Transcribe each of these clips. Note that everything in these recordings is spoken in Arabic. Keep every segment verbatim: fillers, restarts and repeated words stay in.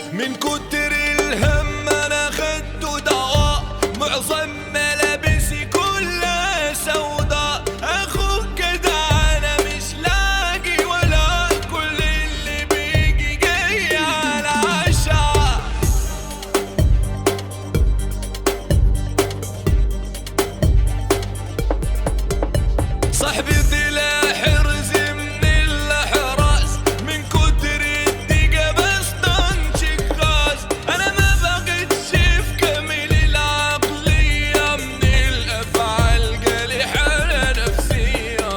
من كتر الهم انا خدت دواء، معظم ملابسي كلها سوداء. اخوك كده انا مش لاقي ولا، كل اللي بيجي جاي على عشا. صاحبي طلع حرز من الاحراز، من كتر الدقة بستنشق غاز. انا ما بقتش في كامل العقلية، من الافعال جالي حالة نفسية.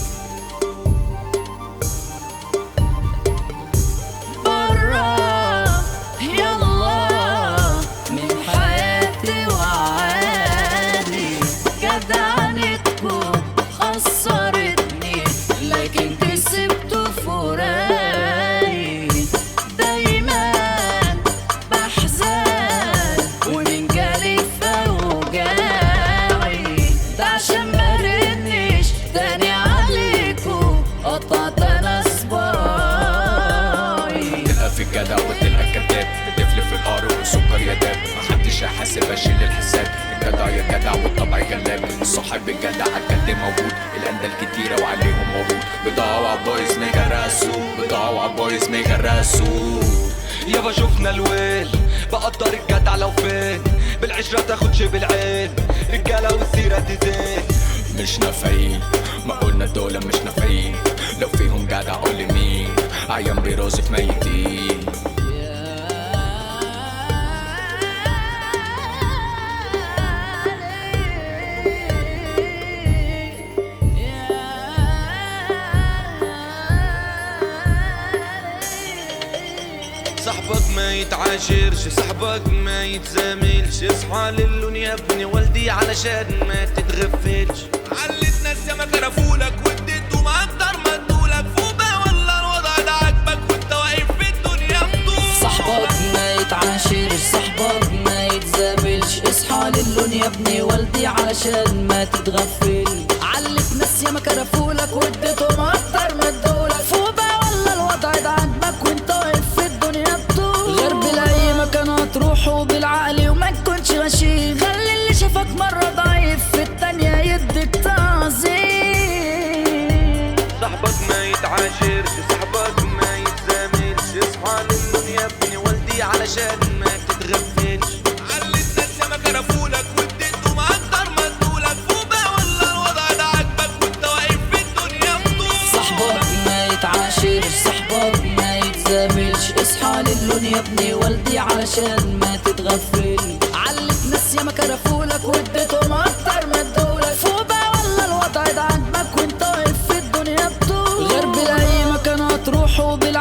برا يلا من حياتي وعادي، جدعنتكم خسرتني لكن كسبتوا فراقي. دايما بحزن ومن جالي في اوجاعي، ده عشان مرنش تاني عليكوا قطعت انا صباعي. تلقى في الجدع وتلقى الكذاب، بتفلف في القار والسكر يا داب. محدش هيحاسب اشيل الحساب، الجدع يا جدع والطبع جلاب. الصاحب الجدع عالجد موجود، الاندال كتيرة وعليهم ورود. بضاعة عالبايظ ميغرقسوا، بضاعة عالبايظ ميغرقسوا. يابا شفنا الويل، بقدر الجدع لو فين، بالعشرة تاخدش بالعين، رجالة والسيرة تزين. مش نافعين، ما قلنا دول مش نافعين، لو فيهم جدع قولي مين. عيان برازف ميتين. صاحبك ما يتعاشرش، صاحبك ما يتزاملش. اصحى للون يا ابني والدي علشان ما تتغفلش. علت ناس ياما كرفولك واديتهم اكتر ما ادولك. فوبا ولا الوضع ده عاجبك وانت واقف في الدنيا بطولك. صاحبك ما يتعاشرش، صاحبك ما يتزاملش. اصحى للون يا ابني والدي علشان ما تتغفل. علت ناس ياما كرفولك واديتهم اكتر ما ادولك. فوبا ولا الوضع ده عاجبك وانت واقف في الدنيا بطولك. غير بالاي مكان هتروح وبالعقل وما تكونش غشيم. خلي اللي شافك مرة ضعيف في التانية يديك تعظيم. صاحبك ما يتعاشرش، صاحبك ما يتزاملش. اصحى للون يا ابني والدي علشان ما تتغفلش. علت ناس ياما كرفولك واديتهم اكتر ما ادولك. فوبا ولا الوضع ده عاجبك وانت واقف في الدنيا بطولك. صاحبك ما يتعاشرش، صاحبك ما يتزاملش. اصحى للون يا ابني والدي علشان ما تتغفل. علت ناس ياما كرفولك واديتهم اكتر ما ادولك. فوبا ولا الوضع ده عاجبك وانت واقف في الدنيا بطولك. غير بالاي مكان هتروح وبالعقل